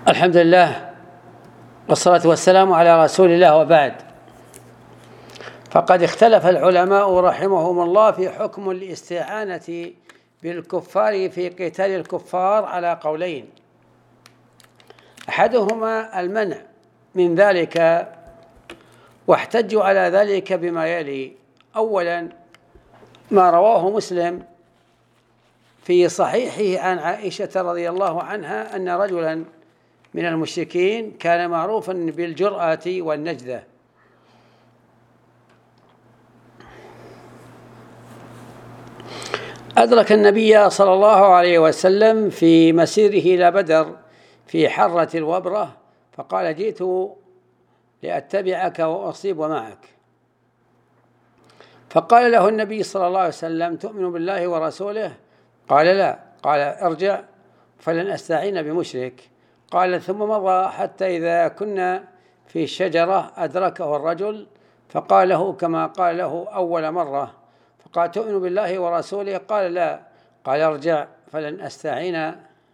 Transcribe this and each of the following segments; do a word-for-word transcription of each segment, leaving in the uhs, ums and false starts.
الحمد لله والصلاة والسلام على رسول الله، وبعد. فقد اختلف العلماء رحمهم الله في حكم الاستعانة بالكفار في قتال الكفار على قولين. أحدهما المنع من ذلك، واحتجوا على ذلك بما يلي: أولا، ما رواه مسلم في صحيحه عن عائشة رضي الله عنها أن رجلا من المشركين كان معروفا بالجرأة والنجدة، أدرك النبي صلى الله عليه وسلم في مسيره إلى بدر في حرة الوبرة، فقال: جئت لأتبعك وأصيب معك. فقال له النبي صلى الله عليه وسلم: تؤمن بالله ورسوله؟ قال: لا. قال: ارجع فلن أستعين بمشرك. قال: ثم مضى حتى إذا كنا في الشجرة أدركه الرجل فقال له كما قال له أول مرة، فقال: تؤمن بالله ورسوله؟ قال: لا. قال: ارجع فلن أستعين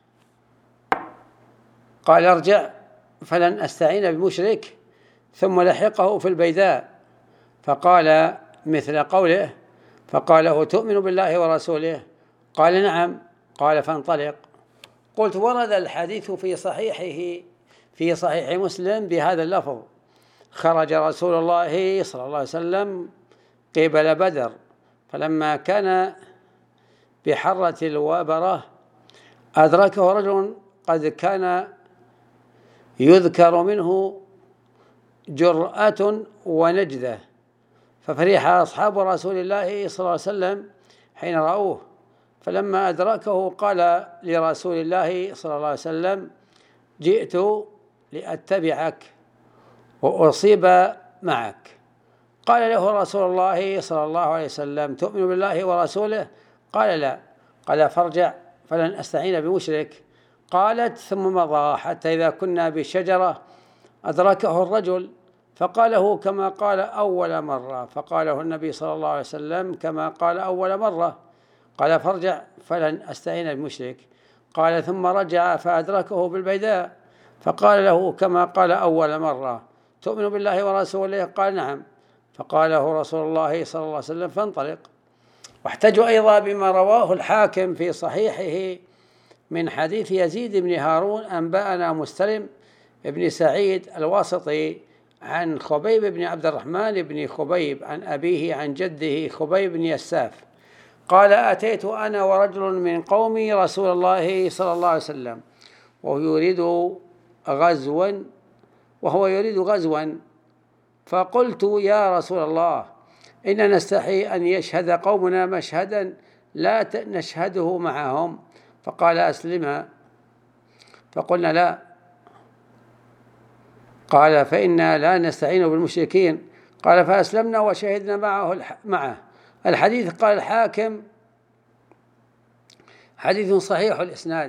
قال ارجع فلن أستعين بمشرك. ثم لحقه في البيداء فقال مثل قوله، فقال له: تؤمن بالله ورسوله؟ قال: نعم. قال: فانطلق. قلت: ورد الحديث في صحيحه في صحيح مسلم بهذا اللفظ: خرج رسول الله صلى الله عليه وسلم قبل بدر، فلما كان بحرة الوبرة أدركه رجل قد كان يذكر منه جرأة ونجدة، ففرح أصحاب رسول الله صلى الله عليه وسلم حين رأوه، فلما أدركه قال لرسول الله صلى الله عليه وسلم: جئت لأتبعك وأصيب معك. قال له رسول الله صلى الله عليه وسلم: تؤمن بالله ورسوله؟ قال: لا. قال: فارجع فلن أستعين بمشرك. قالت: ثم مضى حتى إذا كنا بالشجرة أدركه الرجل فقال له كما قال أول مرة، فقاله النبي صلى الله عليه وسلم كما قال أول مرة. قال: فارجع فلن أستعين بمشرك. قال: ثم رجع فأدركه بالبيداء فقال له كما قال أول مرة: تؤمن بالله ورسوله؟ قال: نعم. فقاله رسول الله صلى الله عليه وسلم: فانطلق. واحتجوا أيضا بما رواه الحاكم في صحيحه من حديث يزيد بن هارون أنبأنا مسلم بن سعيد الواسطي عن خبيب بن عبد الرحمن بن خبيب عن أبيه عن جده خبيب بن يساف قال: أتيت أنا ورجل من قومي رسول الله صلى الله عليه وسلم وهو يريد غزوا وهو يريد غزوا فقلت: يا رسول الله، إن نستحي أن يشهد قومنا مشهدا لا نشهده معهم. فقال: أسلما. فقلنا: لا. قال: فإنا لا نستعين بالمشركين. قال: فأسلمنا وشهدنا معه معه. الحديث قال الحاكم حديث صحيح الإسناد.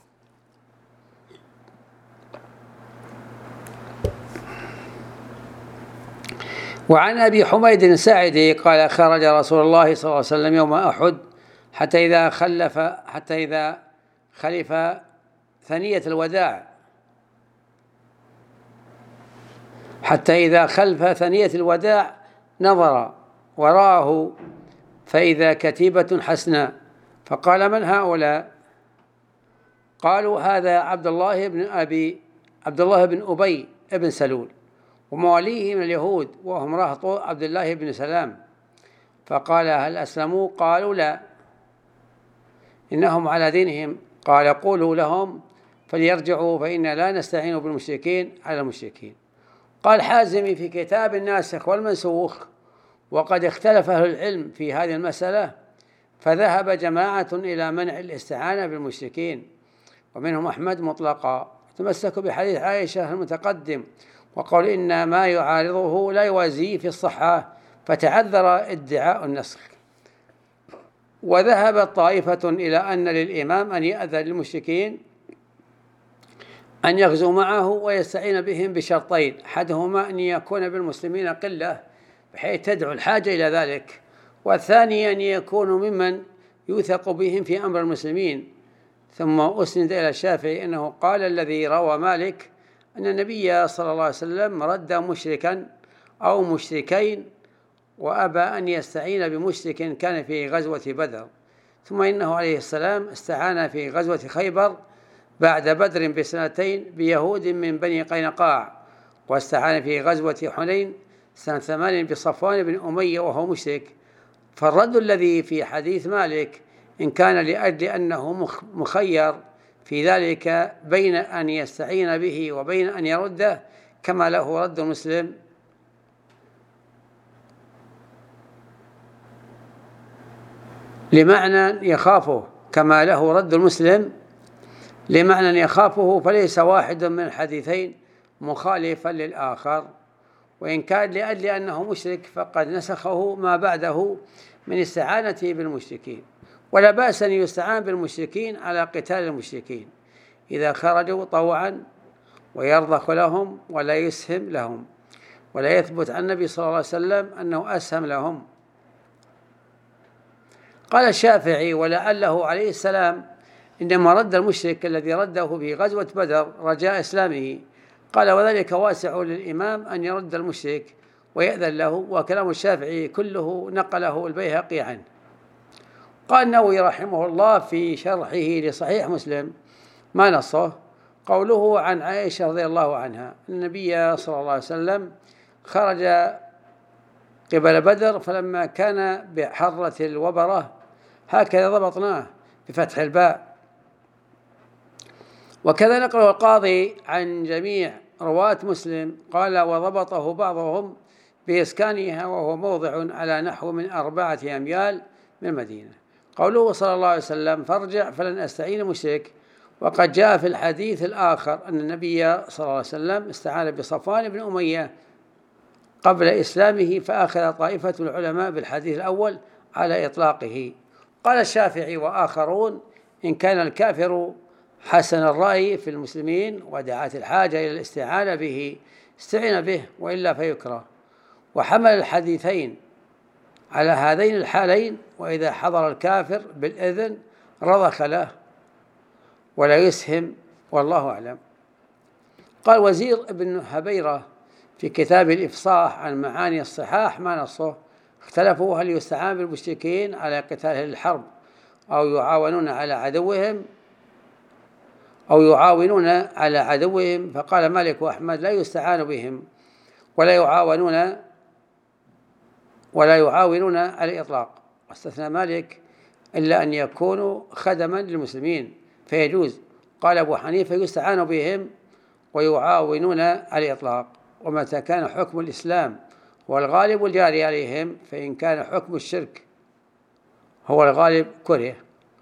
وعن أبي حميد الساعدي قال: خرج رسول الله صلى الله عليه وسلم يوم أحد حتى إذا خلف حتى إذا خلف ثنية الوداع حتى إذا خلف ثنية الوداع نظر وراه فإذا كتيبة حسناء، فقال: من هؤلاء؟ قالوا: هذا عبد الله بن أبي عبد الله بن أبي بن سلول ومواليه من اليهود، وهم رهط عبد الله بن سلام. فقال: هل أسلموا؟ قالوا: لا، إنهم على دينهم. قال: قولوا لهم فليرجعوا فإنا لا نستعين بالمشركين على المشركين. قال حازمي في كتاب الناسخ والمنسوخ: وقد اختلف أهل العلم في هذه المسألة، فذهب جماعة إلى منع الاستعانة بالمشركين، ومنهم أحمد مطلقا، تمسكوا بحديث عائشة المتقدم وقال إن ما يعارضه لا يوازيه في الصحة، فتعذر ادعاء النسخ. وذهبت طائفة إلى أن للإمام أن يأذن للمشركين أن يغزو معه ويستعين بهم بشرطين: أحدهما أن يكون بالمسلمين قلة بحيث تدعو الحاجة إلى ذلك، والثاني أن يكونوا ممن يوثق بهم في أمر المسلمين ثم أسند إلى الشافعي أنه قال الذي روى مالك أن النبي صلى الله عليه وسلم رد مشركا أو مشركين وأبى أن يستعين بمشرك كان في غزوة بدر، ثم إنه عليه السلام استعان في غزوة خيبر بعد بدر بسنتين بيهود من بني قينقاع، واستعان في غزوة حنين سنة ثمان بصفوان بن أمية وهو مشرك. فالرد الذي في حديث مالك إن كان لأجل أنه مخير في ذلك بين أن يستعين به وبين أن يرده كما له رد مسلم، لمعنى يخافه كما له رد المسلم لمعنى يخافه، فليس واحد من الحديثين مخالفا للآخر. وإن كان لأجل أنه مشرك فقد نسخه ما بعده من استعانته بالمشركين، ولا بأس أن يستعان بالمشركين على قتال المشركين إذا خرجوا طوعا ويرضخ لهم ولا يسهم لهم، ولا يثبت عن النبي صلى الله عليه وسلم أنه أسهم لهم. قال الشافعي: ولعله عليه السلام إنما رد المشرك الذي رده في غزوة بدر رجاء إسلامه. قال: وذلك واسع للإمام أن يرد المشرك ويأذن له، وكلام الشافعي كله نقله البيهقي عنه. قال النووي رحمه الله في شرحه لصحيح مسلم ما نصه قوله عن عائشة رضي الله عنها: النبي صلى الله عليه وسلم خرج قبل بدر فلما كان بحرة الوبرة، هكذا ضبطناه بفتح الباء. وكذا نقله القاضي عن جميع رواة مسلم قال: وضبطه بعضهم بإسكانها وهو موضع على نحو من أربعة أميال من المدينة. قوله صلى الله عليه وسلم: فارجع فلن أستعين مشرك، وقد جاء في الحديث الآخر أن النبي صلى الله عليه وسلم استعان بصفوان بن أمية قبل إسلامه، فأخذ طائفة العلماء بالحديث الأول على إطلاقه. قال الشافعي وآخرون: إن كان الكافر حسن الرأي في المسلمين ودعت الحاجة إلى الاستعانة به استعين به، وإلا فيكره. وحمل الحديثين على هذين الحالين، وإذا حضر الكافر بالإذن رضخ له ولا يسهم، والله أعلم. قال وزير ابن هبيرة في كتاب الإفصاح عن معاني الصحاح ما نصه: اختلفوا هل يستعان بالمشركين على قتال الحرب أو يعاونون على عدوهم أو يعاونون على عدوهم. فقال مالك وأحمد: لا يستعان بهم ولا يعاونون ولا يعاونون على الإطلاق. واستثنى مالك إلا أن يكونوا خدما للمسلمين فيجوز. قال أبو حنيفة: يستعان بهم ويعاونون على الإطلاق، ومتى كان حكم الإسلام هو الغالب الجاري عليهم، فإن كان حكم الشرك هو الغالب كره.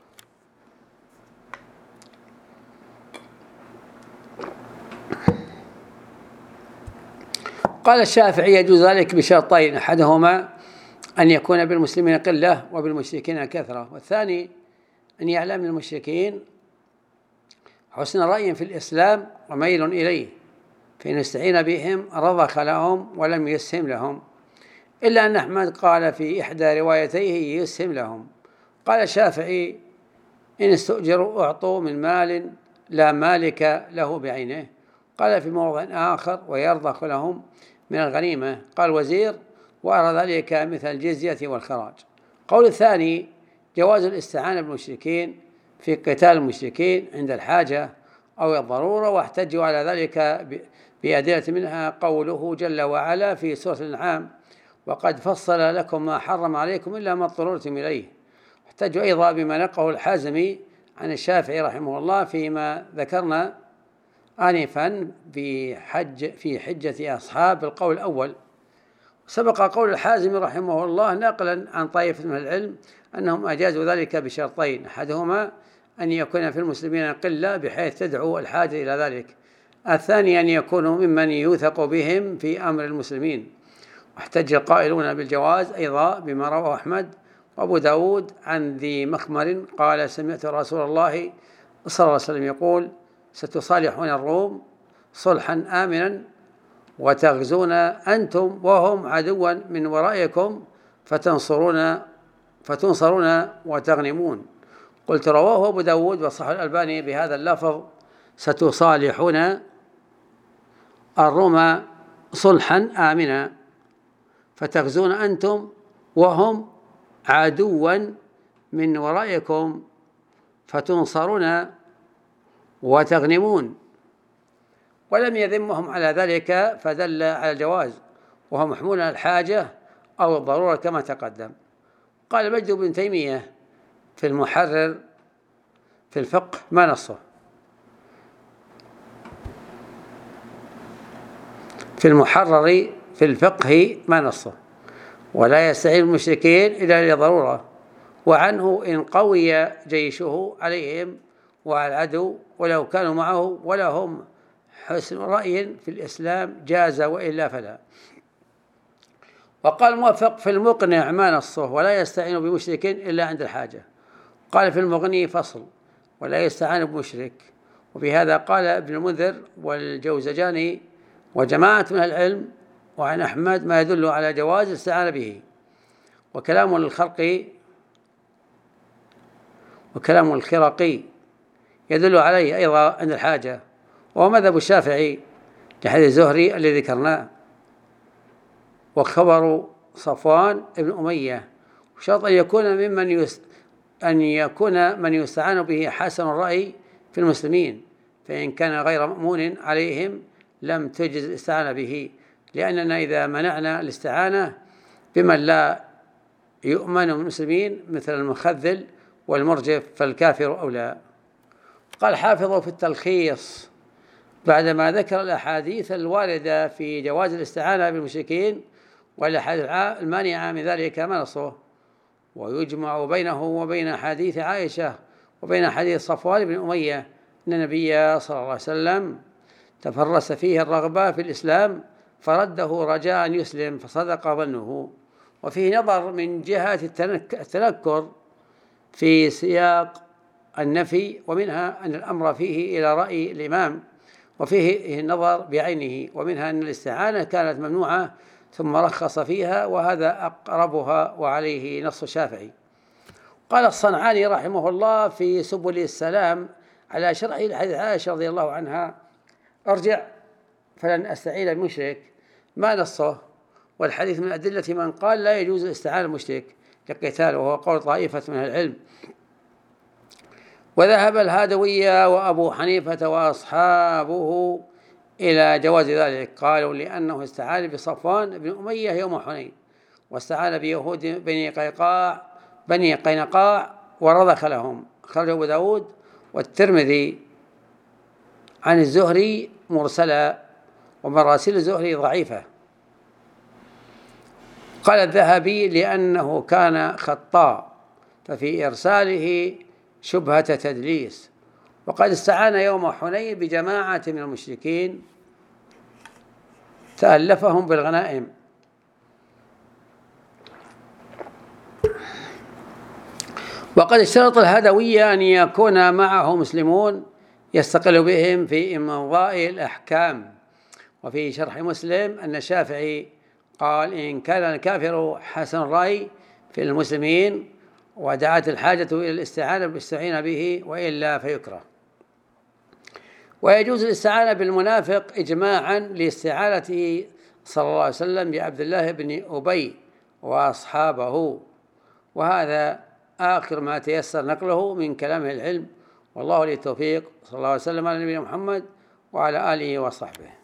قال الشافعي: يجوز ذلك بشرطين: أحدهما أن يكون بالمسلمين قلة وبالمشركين كثرة، والثاني أن يعلم المشركين حسن رأي في الإسلام وميل إليه، فإن استعين بهم رضخ لهم ولم يسهم لهم، إلا أن أحمد قال في إحدى روايتيه يسهم لهم. قال الشافعي: إن استؤجروا أعطوا من مال لا مالك له بعينه. قال في موضع آخر: ويرضخ لهم من الغنيمة. قال وزير: وأرى ذلك مثل الجزية والخراج. قول الثاني: جواز الاستعانة بالمشركين في قتال المشركين عند الحاجة أو الضرورة، واحتجوا على ذلك بأدلة منها قوله جل وعلا في سورة الأنعام: وقد فصل لكم ما حرم عليكم إلا ما اضطررتم إليه. احتجوا أيضا بما نقله الحازمي عن الشافعي رحمه الله فيما ذكرنا آنفا في حج في حجة أصحاب القول الأول. سبق قول الحازمي رحمه الله نقلا عن طائفة من العلم أنهم أجازوا ذلك بشرطين: أحدهما أن يكون في المسلمين قلة بحيث تدعو الحاجة إلى ذلك، الثاني أن يكونوا ممن يوثق بهم في أمر المسلمين. واحتج القائلون بالجواز أيضا بما رواه أحمد وأبو داود عن ذي مخمر قال: سمعت رسول الله صلى الله عليه وسلم يقول: ستصالحون الروم صلحا آمنا وتغزون أنتم وهم عدوا من ورائكم فتنصرون فتنصرون وتغنمون. قلت رواه أبو داود وصححه الألباني بهذا اللفظ: ستصالحون الروم صلحا آمنا فتغزون أنتم وهم عدوا من ورائكم فتنصرون وتغنمون. ولم يذمهم على ذلك، فدل على الجواز، وهو محمول على الحاجة أو الضرورة كما تقدم. قال مجد بن تيمية في المحرر في الفقه ما نصه: في المحرر في الفقه ما نصه ولا يستعين المشركين إلا لضرورة، وعنه إن قوي جيشه عليهم وعلى العدو ولو كانوا معه ولهم حسن رأي في الإسلام جاز وإلا فلا. وقال موفق في المقنع ما نصه: ولا يستعين بمشركين إلا عند الحاجة. قال في المغني فصل: ولا يستعان بمشرك. وبهذا قال ابن المنذر والجوزجاني وجماعة من العلم وعن أحمد ما يدل على جواز الاستعانة به. وكلام الخرقي وكلام الخرقي يدل عليه أيضا عند الحاجة، وهو مذهب الشافعي لحديث الزهري الذي ذكرناه. وخبر صفوان بن أمية شرط أن يكون ممن يست... أن يكون من يستعان به حسن الرأي في المسلمين، فإن كان غير مأمون عليهم لم تجز الاستعانة به، لأننا إذا منعنا الاستعانة بمن لا يؤمن من المسلمين مثل المخذل والمرجف فالكافر أولى. قال حافظ في التلخيص بعدما ذكر الأحاديث الواردة في جواز الاستعانة بالمشركين والأحاديث المانعة من ذلك ما نصه: ويجمع بينه وبين حديث عائشة وبين حديث صفوان بن أمية أن النبي صلى الله عليه وسلم تفرس فيه الرغبة في الإسلام فرده رجاء أن يسلم فصدق ظنه. وفيه نظر من جهة التنكر في سياق النفي، ومنها أن الأمر فيه إلى رأي الإمام، وفيه النظر بعينه، ومنها أن الاستعانة كانت ممنوعة ثم رخص فيها، وهذا أقربها وعليه نص الشافعي. قال الصنعاني رحمه الله في سبل السلام على شرح حديث عائشة رضي الله عنها: أرجع فلن أستعين بمشرك ما نصه، والحديث من أدلة من قال لا يجوز الاستعانة بالمشرك للقتال، وهو قول طائفة من العلم. وذهب الهادوية وأبو حنيفة وأصحابه إلى جواز ذلك، قالوا لأنه استعان بصفوان بن أمية يوم حنين، واستعان بيهود بني قيقاع بني قينقاع ورضخ لهم. خرج أبو داود والترمذي عن الزهري مرسلا، ومراسيل الزهري ضعيفة. قال الذهبي لأنه كان خطاء ففي إرساله شبهة تدليس، وقد استعان يوم حنين بجماعة من المشركين تألفهم بالغنائم. وقد اشترط الهدوية أن يكون معه مسلمون يستقل بهم في إمضاء الأحكام. وفي شرح مسلم أن الشافعي قال: إن كان الكافر حسن الرأي في المسلمين ودعت الحاجة إلى الاستعانة بالاستعين به وإلا فيكره. ويجوز الاستعانة بالمنافق إجماعا لاستعانته صلى الله عليه وسلم بعبد الله بن أبي وأصحابه، وهذا آخر ما تيسر نقله من كلامه العلم. والله لي التوفيق. صلى الله عليه وسلم على نبينا محمد وعلى آله وصحبه.